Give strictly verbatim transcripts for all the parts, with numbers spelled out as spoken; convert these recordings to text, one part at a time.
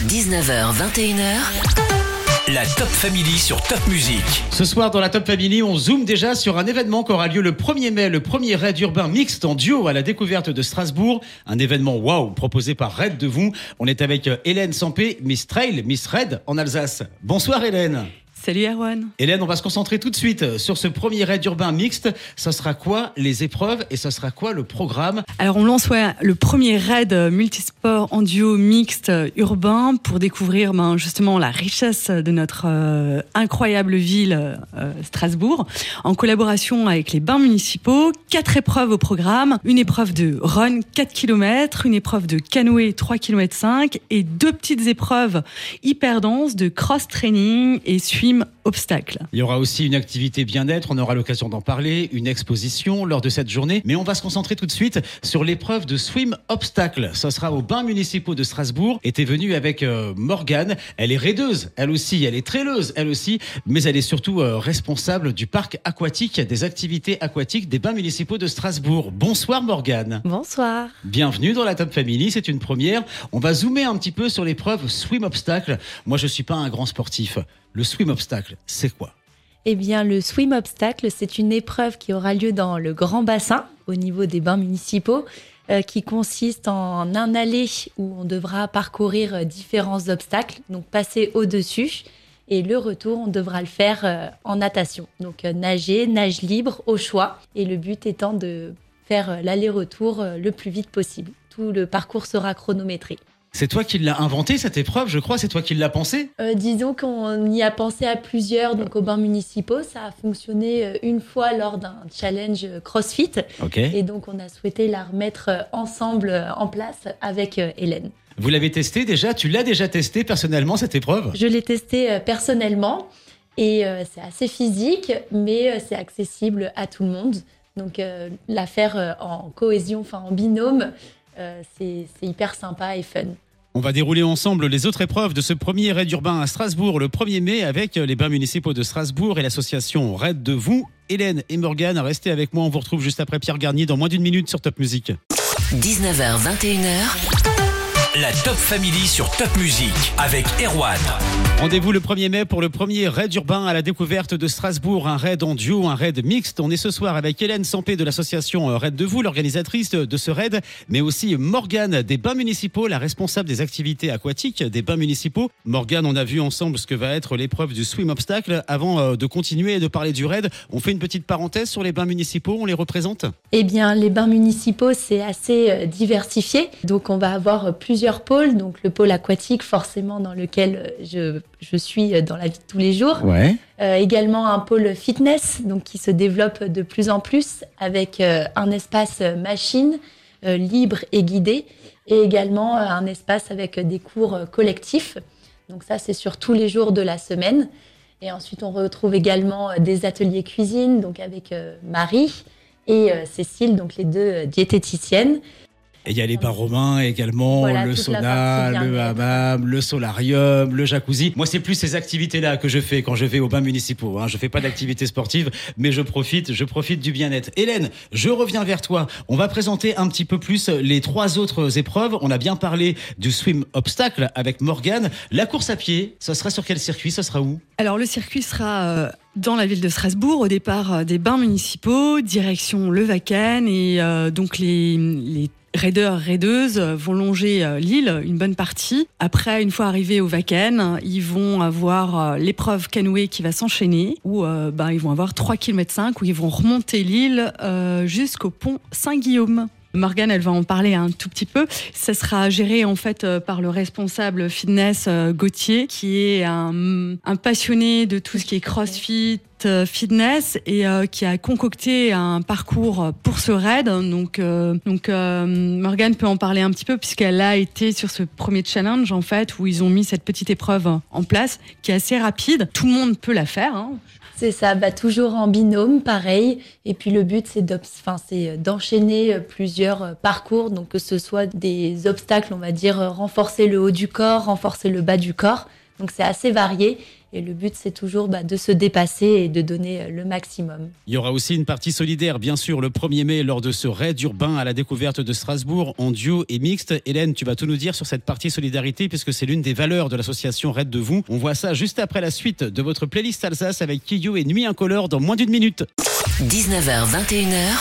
dix-neuf heures vingt et une heures. La Top Family sur Top Music. Ce soir dans la Top Family, on zoome déjà sur un événement qui aura lieu le premier mai, le premier raid urbain mixte en duo à la découverte de Strasbourg. Un événement waouh proposé par Raid de Vous. On est avec Hélène Sampé, Miss Trail, Miss Raid en Alsace. Bonsoir Hélène. Salut Erwan. Hélène, on va se concentrer tout de suite sur ce premier raid urbain mixte. Ça sera quoi les épreuves et ça sera quoi le programme? Alors on lance ouais, le premier raid multisport en duo mixte urbain pour découvrir ben, justement la richesse de notre euh, incroyable ville euh, Strasbourg, en collaboration avec les bains municipaux. Quatre épreuves au programme, une épreuve de run quatre kilomètres, une épreuve de canoë trois kilomètres cinq et deux petites épreuves hyper denses de cross-training et swim obstacle. Il y aura aussi une activité bien-être, on aura l'occasion d'en parler, une exposition lors de cette journée, mais on va se concentrer tout de suite sur l'épreuve de swim obstacle. Ça sera aux bains municipaux de Strasbourg. Et t'es venue avec euh, Morgane, elle est raideuse, elle aussi, elle est traileuse, elle aussi, mais elle est surtout euh, responsable du parc aquatique, des activités aquatiques des bains municipaux de Strasbourg. Bonsoir Morgane. Bonsoir. Bienvenue dans la Top Family, c'est une première. On va zoomer un petit peu sur l'épreuve swim obstacle. Moi je suis pas un grand sportif. Le swim obstacle, c'est quoi? Eh bien, le swim obstacle, c'est une épreuve qui aura lieu dans le grand bassin, au niveau des bains municipaux, euh, qui consiste en un aller où on devra parcourir différents obstacles, donc passer au-dessus, et le retour, on devra le faire euh, en natation. Donc euh, nager, nage libre, au choix, et le but étant de faire euh, l'aller-retour euh, le plus vite possible. Tout le parcours sera chronométré. C'est toi qui l'as inventé cette épreuve, je crois, c'est toi qui l'as pensé? euh, Disons qu'on y a pensé à plusieurs, donc aux bains municipaux. Ça a fonctionné une fois lors d'un challenge CrossFit. Okay. Et donc on a souhaité la remettre ensemble en place avec Hélène. Vous l'avez testé déjà? Tu l'as déjà testé personnellement cette épreuve? Je l'ai testé personnellement et euh, c'est assez physique, mais c'est accessible à tout le monde. Donc euh, la faire en cohésion, enfin en binôme, euh, c'est, c'est hyper sympa et fun. On va dérouler ensemble les autres épreuves de ce premier raid urbain à Strasbourg le premier mai avec les bains municipaux de Strasbourg et l'association Raid de Vous. Hélène et Morgane, restez avec moi, on vous retrouve juste après Pierre Garnier dans moins d'une minute sur Top Music. dix-neuf heures vingt et une heures. La Top Family sur Top Music avec Erwan. Rendez-vous le premier mai pour le premier raid urbain à la découverte de Strasbourg. Un raid en duo, un raid mixte. On est ce soir avec Hélène Sampé de l'association Raid de Vous, l'organisatrice de ce raid, mais aussi Morgane des bains municipaux, la responsable des activités aquatiques des bains municipaux. Morgane, on a vu ensemble ce que va être l'épreuve du swim obstacle. Avant de continuer et de parler du raid, on fait une petite parenthèse sur les bains municipaux, on les représente? Eh bien, les bains municipaux, c'est assez diversifié. Donc, on va avoir plusieurs pôles, donc le pôle aquatique forcément dans lequel je, je suis dans la vie de tous les jours. Ouais. Euh, également un pôle fitness donc qui se développe de plus en plus avec euh, un espace machine euh, libre et guidé et également euh, un espace avec des cours euh, collectifs. Donc ça c'est sur tous les jours de la semaine. Et ensuite on retrouve également euh, des ateliers cuisine donc avec euh, Marie et euh, Cécile, donc les deux euh, diététiciennes. Et il y a les bains romains également, voilà, le sauna, le hammam, le solarium, le jacuzzi. Moi, c'est plus ces activités-là que je fais quand je vais aux bains municipaux. Hein. Je fais pas d'activités sportives, mais je profite, je profite du bien-être. Hélène, je reviens vers toi. On va présenter un petit peu plus les trois autres épreuves. On a bien parlé du swim obstacle avec Morgane. La course à pied, ça sera sur quel circuit? Ça sera où? Alors le circuit sera euh, dans la ville de Strasbourg, au départ euh, des bains municipaux, direction le Wacken et euh, donc les, les raideurs, raideuses vont longer l'île une bonne partie. Après, une fois arrivés au Wacken, ils vont avoir l'épreuve canoë qui va s'enchaîner, où euh, ben, ils vont avoir trois kilomètres cinq, où ils vont remonter l'île euh, jusqu'au pont Saint-Guillaume. Morgane, elle va en parler un tout petit peu. Ça sera géré en fait par le responsable fitness euh, Gauthier, qui est un, un passionné de tout ce qui est CrossFit, euh, fitness, et euh, qui a concocté un parcours pour ce raid. Donc, euh, donc euh, Morgane peut en parler un petit peu puisqu'elle a été sur ce premier challenge en fait où ils ont mis cette petite épreuve en place qui est assez rapide. Tout le monde peut la faire. Hein. C'est ça, bah, toujours en binôme, pareil. Et puis le but, c'est, enfin, c'est d'enchaîner plusieurs parcours, donc que ce soit des obstacles, on va dire, renforcer le haut du corps, renforcer le bas du corps. Donc c'est assez varié. Et le but, c'est toujours bah, de se dépasser et de donner le maximum. Il y aura aussi une partie solidaire, bien sûr, le premier mai, lors de ce raid urbain à la découverte de Strasbourg, en duo et mixte. Hélène, tu vas tout nous dire sur cette partie solidarité, puisque c'est l'une des valeurs de l'association Raid de Vous. On voit ça juste après la suite de votre playlist Alsace avec Kiyou et Nuit Incolore dans moins d'une minute. dix-neuf heures vingt et une heures,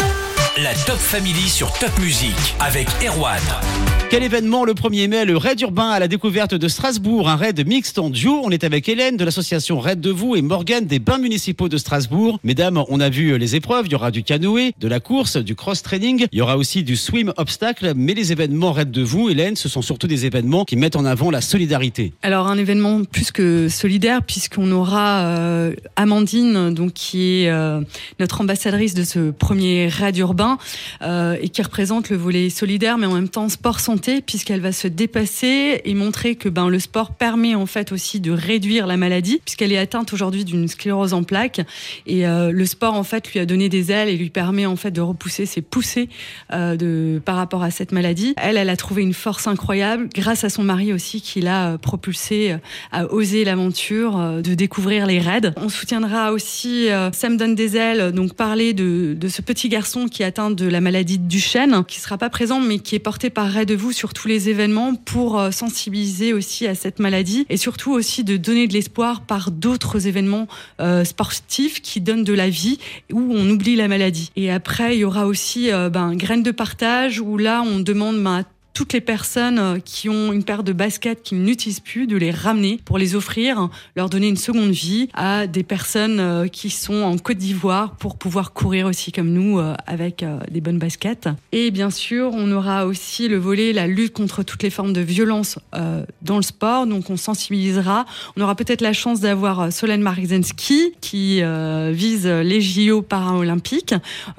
la Top Family sur Top Music avec Erwan. Quel événement le premier mai, le raid urbain à la découverte de Strasbourg, un raid mixte en duo. On est avec Hélène de l'association Raid de Vous et Morgane des bains municipaux de Strasbourg. Mesdames, on a vu les épreuves, il y aura du canoë, de la course, du cross-training, il y aura aussi du swim obstacle, mais les événements Raid de Vous, Hélène, ce sont surtout des événements qui mettent en avant la solidarité. Alors un événement plus que solidaire, puisqu'on aura euh, Amandine, donc qui est euh, notre ambassadrice de ce premier raid urbain euh, et qui représente le volet solidaire, mais en même temps sport santé, puisqu'elle va se dépasser et montrer que ben, le sport permet en fait aussi de réduire la maladie, puisqu'elle est atteinte aujourd'hui d'une sclérose en plaques, et euh, le sport en fait lui a donné des ailes et lui permet en fait de repousser ses poussées euh, de, par rapport à cette maladie. Elle, elle a trouvé une force incroyable grâce à son mari aussi qui l'a propulsée à oser l'aventure euh, de découvrir les raids. On soutiendra aussi euh, Ça me donne des ailes, donc parler de, de ce petit garçon qui est atteint de la maladie de Duchenne, qui sera pas présent mais qui est porté par Raid de Vous sur tous les événements pour sensibiliser aussi à cette maladie et surtout aussi de donner de l'espoir par d'autres événements euh, sportifs qui donnent de la vie où on oublie la maladie. Et après, il y aura aussi euh, ben, Graines de partage où là, on demande ben, toutes les personnes qui ont une paire de baskets qu'ils n'utilisent plus, de les ramener pour les offrir, leur donner une seconde vie à des personnes qui sont en Côte d'Ivoire pour pouvoir courir aussi comme nous avec des bonnes baskets. Et bien sûr, on aura aussi le volet la lutte contre toutes les formes de violence dans le sport, donc on sensibilisera. On aura peut-être la chance d'avoir Solène Marzensky qui vise les J O paralympiques,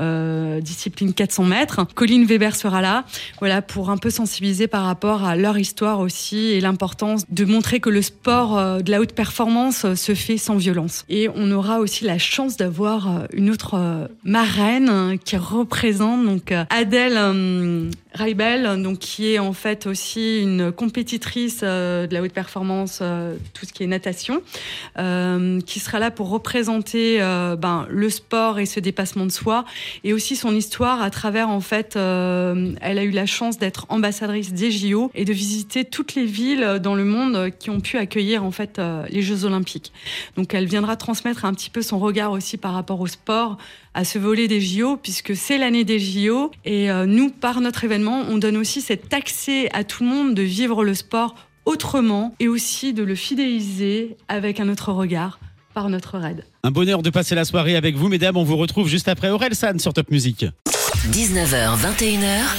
discipline quatre cents mètres. Colline Weber sera là, voilà, pour un peu sensibiliser par rapport à leur histoire aussi et l'importance de montrer que le sport de la haute performance se fait sans violence. Et on aura aussi la chance d'avoir une autre marraine qui représente donc Adèle Reibel, donc qui est en fait aussi une compétitrice de la haute performance, tout ce qui est natation, euh, qui sera là pour représenter euh, ben, le sport et ce dépassement de soi et aussi son histoire à travers en fait, euh, elle a eu la chance d'être ambassadrice des J O et de visiter toutes les villes dans le monde qui ont pu accueillir en fait euh, les Jeux Olympiques. Donc elle viendra transmettre un petit peu son regard aussi par rapport au sport, à ce volet des J O, puisque c'est l'année des J O et euh, nous, par notre événement, on donne aussi cet accès à tout le monde de vivre le sport autrement et aussi de le fidéliser avec un autre regard par notre raid. Un bonheur de passer la soirée avec vous, mesdames. On vous retrouve juste après Orelsan sur Top Music. dix-neuf heures vingt et une heures,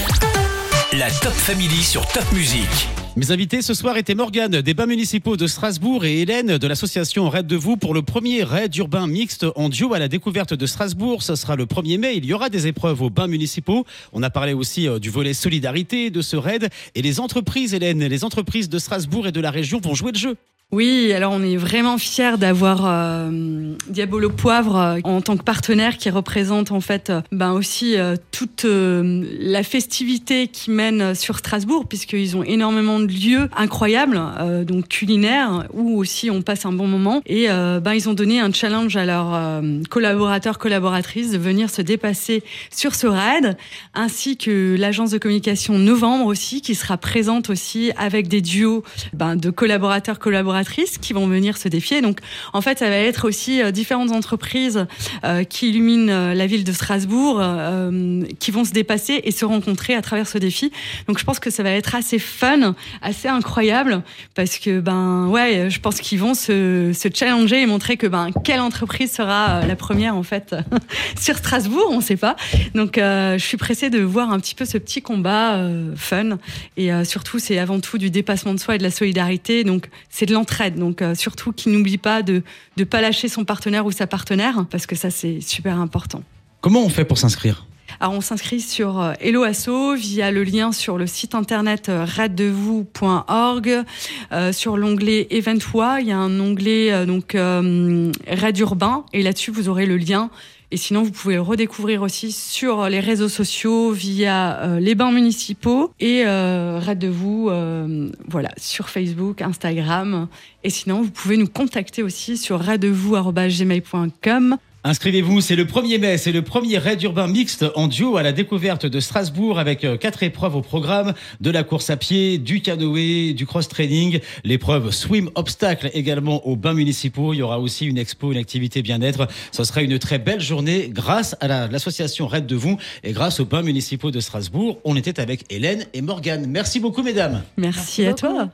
la Top Family sur Top Music. Mes invités ce soir étaient Morgane des bains municipaux de Strasbourg et Hélène de l'association Raid de Vous pour le premier raid urbain mixte en duo à la découverte de Strasbourg. Ce sera le premier mai. Il y aura des épreuves aux bains municipaux. On a parlé aussi du volet solidarité de ce raid. Et les entreprises, Hélène, les entreprises de Strasbourg et de la région vont jouer le jeu. Oui, alors on est vraiment fiers d'avoir euh, Diabolo Poivre euh, en tant que partenaire qui représente en fait euh, ben aussi euh, toute euh, la festivité qui mène sur Strasbourg, puisqu'ils ont énormément de lieux incroyables, euh, donc culinaires, où aussi on passe un bon moment. Et euh, ben ils ont donné un challenge à leurs euh, collaborateurs, collaboratrices de venir se dépasser sur ce raid, ainsi que l'agence de communication Novembre aussi, qui sera présente aussi avec des duos ben, de collaborateurs, collaboratrices qui vont venir se défier. Donc, en fait, ça va être aussi euh, différentes entreprises euh, qui illuminent euh, la ville de Strasbourg, euh, qui vont se dépasser et se rencontrer à travers ce défi. Donc, je pense que ça va être assez fun, assez incroyable, parce que, ben, ouais, je pense qu'ils vont se, se challenger et montrer que, ben, quelle entreprise sera euh, la première, en fait, sur Strasbourg, on sait pas. Donc, euh, je suis pressée de voir un petit peu ce petit combat euh, fun. Et euh, surtout, c'est avant tout du dépassement de soi et de la solidarité. Donc, c'est de l'entraide. Donc euh, surtout qu'il n'oublie pas de ne pas lâcher son partenaire ou sa partenaire, parce que ça c'est super important. Comment on fait pour s'inscrire ? Alors on s'inscrit sur euh, Hello Asso via le lien sur le site internet euh, raid de vous point org. Euh, sur l'onglet Eventwa, il y a un onglet euh, donc euh, raid urbain et là-dessus vous aurez le lien. Et sinon, vous pouvez le redécouvrir aussi sur les réseaux sociaux via euh, les bains municipaux et euh, Raid de vous, euh, voilà, sur Facebook, Instagram. Et sinon, vous pouvez nous contacter aussi sur raidevous arobase gmail point com. Inscrivez-vous, c'est le premier mai, c'est le premier raid urbain mixte en duo à la découverte de Strasbourg avec quatre épreuves au programme, de la course à pied, du canoë, du cross-training, l'épreuve swim obstacle également aux bains municipaux. Il y aura aussi une expo, une activité bien-être. Ce sera une très belle journée grâce à la, l'association Raid de vous et grâce aux bains municipaux de Strasbourg. On était avec Hélène et Morgane. Merci beaucoup mesdames. Merci, Merci à beaucoup. Toi.